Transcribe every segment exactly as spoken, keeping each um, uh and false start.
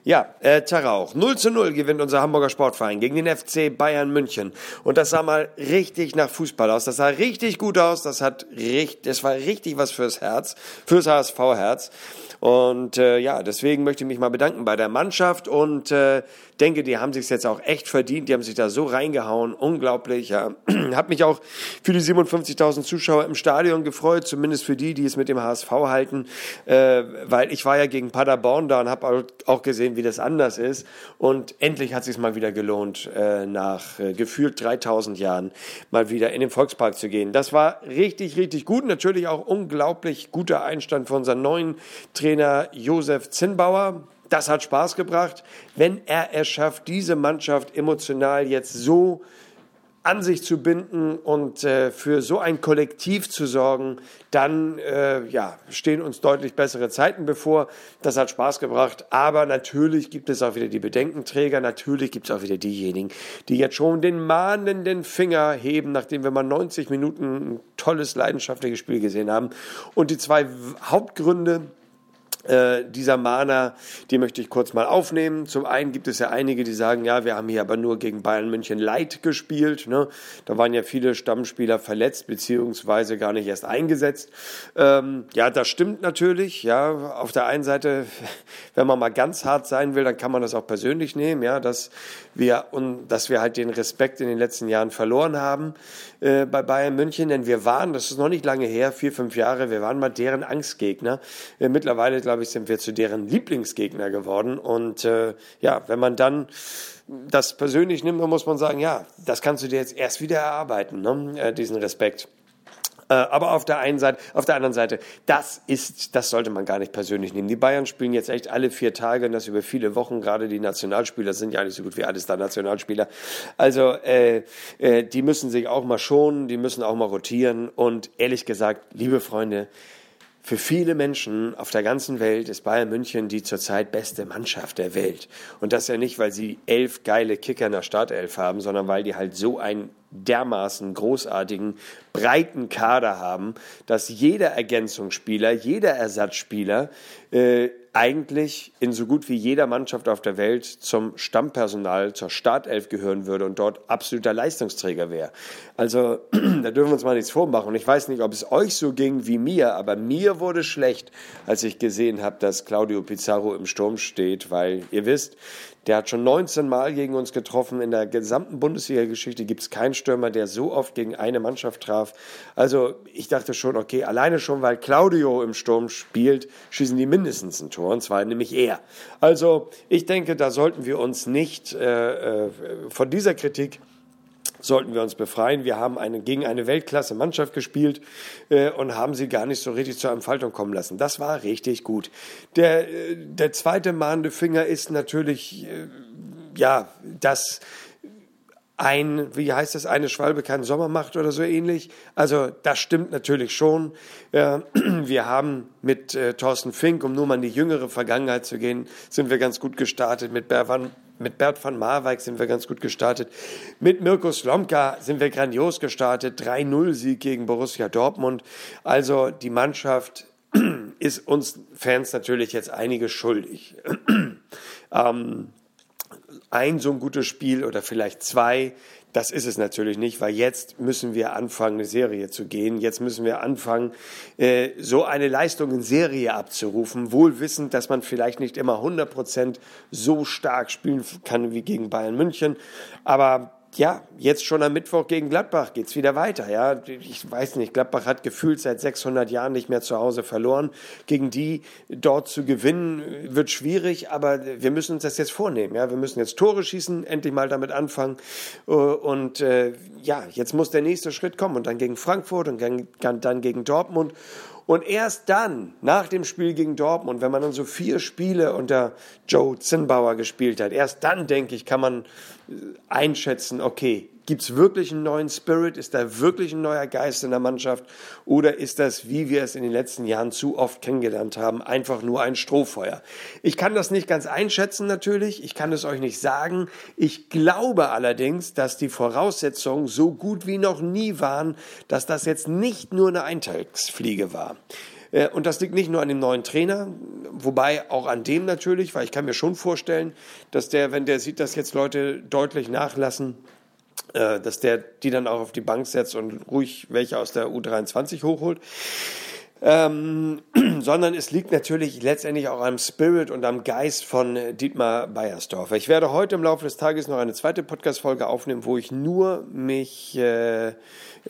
Ja, äh, Tarauch. null zu null gewinnt unser Hamburger Sportverein gegen den F C Bayern München. Und das sah mal richtig nach Fußball aus. Das sah richtig gut aus. Das hat richtig, das war richtig was fürs Herz, fürs H S V-Herz. Und äh, ja, deswegen möchte ich mich mal bedanken bei der Mannschaft und äh, denke, die haben sich jetzt auch echt verdient. Die haben sich da so reingehauen, unglaublich. Ja, habe mich auch für die siebenundfünfzigtausend Zuschauer im Stadion gefreut, zumindest für die, die es mit dem H S V halten, äh, weil ich war ja gegen Paderborn da und habe auch gesehen, wie das anders ist. Und endlich hat es sich mal wieder gelohnt, äh, nach äh, gefühlt dreitausend Jahren mal wieder in den Volkspark zu gehen. Das war richtig, richtig gut. Natürlich auch unglaublich guter Einstand von unserem neuen Trainer Josef Zinnbauer. Das hat Spaß gebracht. Wenn er es schafft, diese Mannschaft emotional jetzt so an sich zu binden und äh, für so ein Kollektiv zu sorgen, dann äh, ja, stehen uns deutlich bessere Zeiten bevor. Das hat Spaß gebracht, aber natürlich gibt es auch wieder die Bedenkenträger, natürlich gibt es auch wieder diejenigen, die jetzt schon den mahnenden Finger heben, nachdem wir mal neunzig Minuten ein tolles, leidenschaftliches Spiel gesehen haben. Und die zwei Hauptgründe dieser Mahner, die möchte ich kurz mal aufnehmen. Zum einen gibt es ja einige, die sagen, ja, wir haben hier aber nur gegen Bayern München Light gespielt. Ne? Da waren ja viele Stammspieler verletzt, beziehungsweise gar nicht erst eingesetzt. Ähm, ja, das stimmt natürlich. Ja, auf der einen Seite, wenn man mal ganz hart sein will, dann kann man das auch persönlich nehmen, ja, dass wir, und, dass wir halt den Respekt in den letzten Jahren verloren haben äh, bei Bayern München, denn wir waren, das ist noch nicht lange her, vier, fünf Jahre, wir waren mal deren Angstgegner. Äh, mittlerweile, glaube ich, sind wir zu deren Lieblingsgegner geworden. Und äh, ja, wenn man dann das persönlich nimmt, dann muss man sagen, ja, das kannst du dir jetzt erst wieder erarbeiten, ne? äh, diesen Respekt. Äh, aber auf der einen Seite, auf der anderen Seite, das ist, das sollte man gar nicht persönlich nehmen. Die Bayern spielen jetzt echt alle vier Tage und das über viele Wochen. Gerade die Nationalspieler sind ja nicht so gut wie alles da Nationalspieler. Also äh, äh, die müssen sich auch mal schonen, die müssen auch mal rotieren. Und ehrlich gesagt, liebe Freunde, für viele Menschen auf der ganzen Welt ist Bayern München die zurzeit beste Mannschaft der Welt. Und das ja nicht, weil sie elf geile Kicker in der Startelf haben, sondern weil die halt so einen dermaßen großartigen, breiten Kader haben, dass jeder Ergänzungsspieler, jeder Ersatzspieler äh, eigentlich in so gut wie jeder Mannschaft auf der Welt zum Stammpersonal, zur Startelf gehören würde und dort absoluter Leistungsträger wäre. Also da dürfen wir uns mal nichts vormachen. Und ich weiß nicht, ob es euch so ging wie mir, aber mir wurde schlecht, als ich gesehen habe, dass Claudio Pizarro im Sturm steht, weil ihr wisst, der hat schon neunzehn Mal gegen uns getroffen. In der gesamten Bundesliga-Geschichte gibt es keinen Stürmer, der so oft gegen eine Mannschaft traf. Also ich dachte schon, okay, alleine schon, weil Claudio im Sturm spielt, schießen die mindestens ein Tor, und zwar nämlich er. Also ich denke, da sollten wir uns nicht äh, von dieser Kritik sollten wir uns befreien. Wir haben eine, gegen eine Weltklasse-Mannschaft gespielt äh, und haben sie gar nicht so richtig zur Entfaltung kommen lassen. Das war richtig gut. Der, äh, der zweite mahnende Finger ist natürlich, äh, ja, dass ein, wie heißt das, eine Schwalbe keinen Sommer macht oder so ähnlich. Also das stimmt natürlich schon. Äh, wir haben mit äh, Thorsten Fink, um nur mal in die jüngere Vergangenheit zu gehen, sind wir ganz gut gestartet. Mit Berwan Mit Bert van Marwijk sind wir ganz gut gestartet. Mit Mirko Slomka sind wir grandios gestartet. drei null Sieg gegen Borussia Dortmund. Also die Mannschaft ist uns Fans natürlich jetzt einiges schuldig. ähm, ein so ein gutes Spiel oder vielleicht zwei, das ist es natürlich nicht, weil jetzt müssen wir anfangen, eine Serie zu gehen. Jetzt müssen wir anfangen, äh, so eine Leistung in Serie abzurufen, wohl wissend, dass man vielleicht nicht immer hundert Prozent so stark spielen kann wie gegen Bayern München. Aber ja, jetzt schon am Mittwoch gegen Gladbach geht's wieder weiter. Ja, ich weiß nicht, Gladbach hat gefühlt seit sechshundert Jahren nicht mehr zu Hause verloren. Gegen die dort zu gewinnen wird schwierig, aber wir müssen uns das jetzt vornehmen. Ja, wir müssen jetzt Tore schießen, endlich mal damit anfangen. Und äh, ja, jetzt muss der nächste Schritt kommen und dann gegen Frankfurt und dann gegen Dortmund. Und erst dann, nach dem Spiel gegen Dortmund, wenn man dann so vier Spiele unter Joe Zinnbauer gespielt hat, erst dann, denke ich, kann man einschätzen, okay, gibt es wirklich einen neuen Spirit? Ist da wirklich ein neuer Geist in der Mannschaft? Oder ist das, wie wir es in den letzten Jahren zu oft kennengelernt haben, einfach nur ein Strohfeuer? Ich kann das nicht ganz einschätzen natürlich. Ich kann es euch nicht sagen. Ich glaube allerdings, dass die Voraussetzungen so gut wie noch nie waren, dass das jetzt nicht nur eine Eintagsfliege war. Und das liegt nicht nur an dem neuen Trainer, wobei auch an dem natürlich, weil ich kann mir schon vorstellen, dass der, wenn der sieht, dass jetzt Leute deutlich nachlassen, dass der die dann auch auf die Bank setzt und ruhig welche aus der U dreiundzwanzig hochholt. Ähm, sondern es liegt natürlich letztendlich auch am Spirit und am Geist von Dietmar Beiersdorfer. Ich werde heute im Laufe des Tages noch eine zweite Podcast-Folge aufnehmen, wo ich nur mich äh, äh,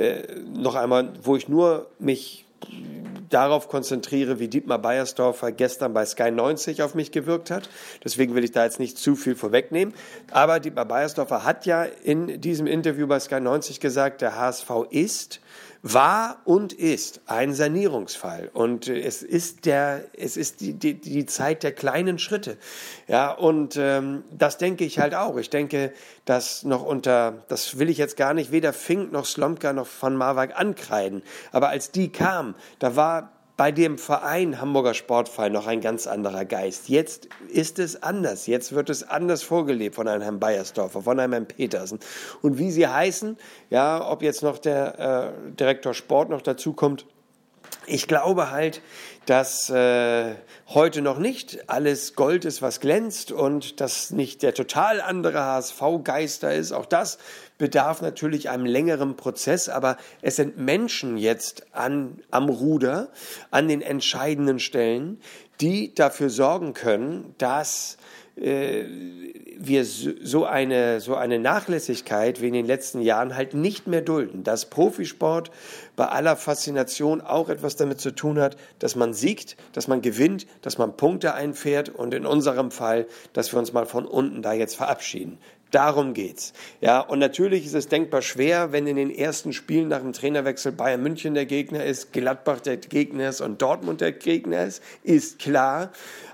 noch einmal, wo ich nur mich darauf konzentriere, wie Dietmar Beiersdorfer gestern bei Sky neunzig auf mich gewirkt hat. Deswegen will ich da jetzt nicht zu viel vorwegnehmen. Aber Dietmar Beiersdorfer hat ja in diesem Interview bei Sky neunzig gesagt, der H S V ist, war und ist ein Sanierungsfall. Und es ist der, es ist die, die, die Zeit der kleinen Schritte. Ja, und ähm, das denke ich halt auch. Ich denke, dass noch unter, das will ich jetzt gar nicht, weder Fink noch Slomka noch von Marwijk ankreiden. Aber als die kam, da war bei dem Verein Hamburger Sportverein noch ein ganz anderer Geist. Jetzt ist es anders. Jetzt wird es anders vorgelebt von einem Herrn Beiersdorfer, von einem Herrn Petersen. Und wie sie heißen, ja, ob jetzt noch der äh, Direktor Sport noch dazu kommt, ich glaube halt, dass äh, heute noch nicht alles Gold ist, was glänzt und dass nicht der total andere H S V-Geist da ist. Auch das bedarf natürlich einem längeren Prozess, aber es sind Menschen jetzt an, am Ruder, an den entscheidenden Stellen, die dafür sorgen können, dass äh, wir so eine, so eine Nachlässigkeit wie in den letzten Jahren halt nicht mehr dulden. Dass Profisport bei aller Faszination auch etwas damit zu tun hat, dass man siegt, dass man gewinnt, dass man Punkte einfährt und in unserem Fall, dass wir uns mal von unten da jetzt verabschieden. Darum geht's. Ja, und natürlich ist es denkbar schwer, wenn in den ersten Spielen nach dem Trainerwechsel Bayern München der Gegner ist, Gladbach der Gegner ist und Dortmund der Gegner ist, ist klar.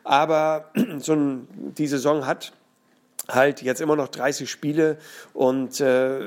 Aber so ein, die Saison hat halt jetzt immer noch dreißig Spiele und äh,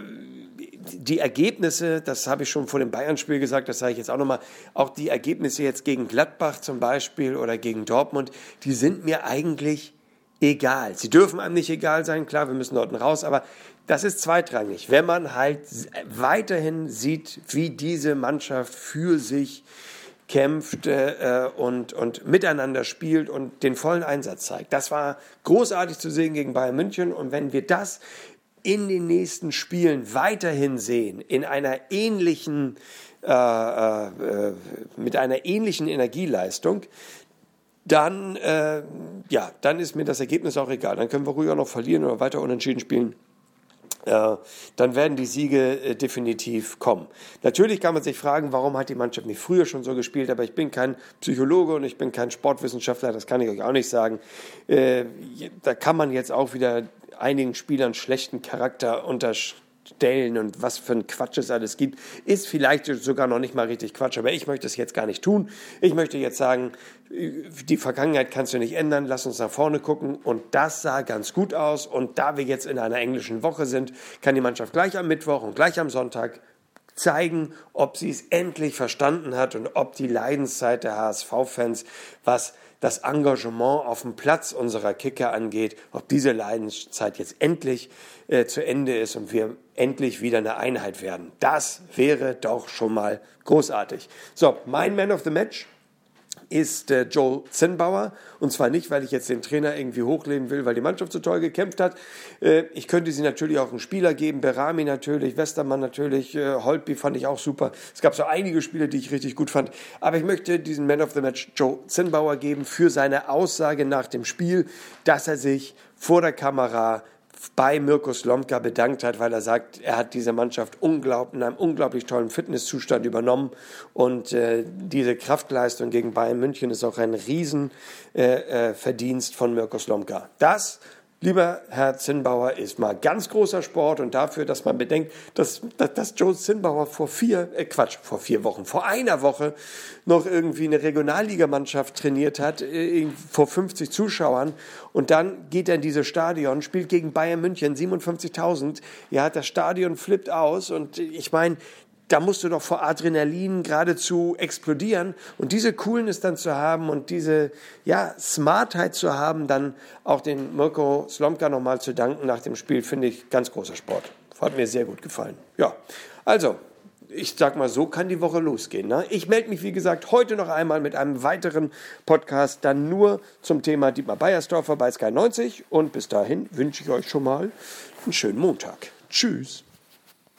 die Ergebnisse, das habe ich schon vor dem Bayern-Spiel gesagt, das sage ich jetzt auch nochmal, auch die Ergebnisse jetzt gegen Gladbach zum Beispiel oder gegen Dortmund, die sind mir eigentlich egal. Sie dürfen einem nicht egal sein, klar, wir müssen dort raus, aber das ist zweitrangig. Wenn man halt weiterhin sieht, wie diese Mannschaft für sich kämpft äh, und, und miteinander spielt und den vollen Einsatz zeigt. Das war großartig zu sehen gegen Bayern München und wenn wir das in den nächsten Spielen weiterhin sehen, in einer ähnlichen, äh, äh, mit einer ähnlichen Energieleistung, dann, äh, ja, dann ist mir das Ergebnis auch egal. Dann können wir ruhig auch noch verlieren oder weiter unentschieden spielen. Äh, dann werden die Siege äh, definitiv kommen. Natürlich kann man sich fragen, warum hat die Mannschaft nicht früher schon so gespielt, aber ich bin kein Psychologe und ich bin kein Sportwissenschaftler, das kann ich euch auch nicht sagen. Äh, da kann man jetzt auch wieder einigen Spielern schlechten Charakter unterstellen und was für ein Quatsch es alles gibt, ist vielleicht sogar noch nicht mal richtig Quatsch, aber ich möchte es jetzt gar nicht tun. Ich möchte jetzt sagen, die Vergangenheit kannst du nicht ändern, lass uns nach vorne gucken und das sah ganz gut aus und da wir jetzt in einer englischen Woche sind, kann die Mannschaft gleich am Mittwoch und gleich am Sonntag zeigen, ob sie es endlich verstanden hat und ob die Leidenszeit der H S V-Fans, was das Engagement auf dem Platz unserer Kicker angeht, ob diese Leidenszeit jetzt endlich äh, zu Ende ist und wir endlich wieder eine Einheit werden. Das wäre doch schon mal großartig. So, mein Man of the Match ist äh, Joel Zinnbauer. Und zwar nicht, weil ich jetzt den Trainer irgendwie hochleben will, weil die Mannschaft so toll gekämpft hat. Äh, ich könnte sie natürlich auch einen Spieler geben, Berami natürlich, Westermann natürlich, äh, Holtby fand ich auch super. Es gab so einige Spiele, die ich richtig gut fand. Aber ich möchte diesen Man of the Match Joel Zinnbauer geben für seine Aussage nach dem Spiel, dass er sich vor der Kamera bei Mirko Slomka bedankt hat, weil er sagt, er hat diese Mannschaft unglaublich, in einem unglaublich tollen Fitnesszustand übernommen und äh, diese Kraftleistung gegen Bayern München ist auch ein Riesenverdienst äh, äh, Verdienst von Mirko Slomka. Das, lieber Herr Zinnbauer, ist mal ganz großer Sport und dafür, dass man bedenkt, dass, dass, dass Joe Zinnbauer vor vier, äh Quatsch, vor vier Wochen, vor einer Woche noch irgendwie eine Regionalligamannschaft trainiert hat, äh, vor fünfzig Zuschauern und dann geht er in dieses Stadion, spielt gegen Bayern München, siebenundfünfzigtausend, ja, das Stadion flippt aus und ich meine, da musst du doch vor Adrenalin geradezu explodieren. Und diese Coolness dann zu haben und diese ja, Smartheit zu haben, dann auch den Mirko Slomka nochmal zu danken nach dem Spiel, finde ich ganz großer Sport. Hat mir sehr gut gefallen. Ja, also, ich sag mal, so kann die Woche losgehen. Ne? Ich melde mich, wie gesagt, heute noch einmal mit einem weiteren Podcast, dann nur zum Thema Dietmar Beiersdorfer bei Sky neunzig. Und bis dahin wünsche ich euch schon mal einen schönen Montag. Tschüss.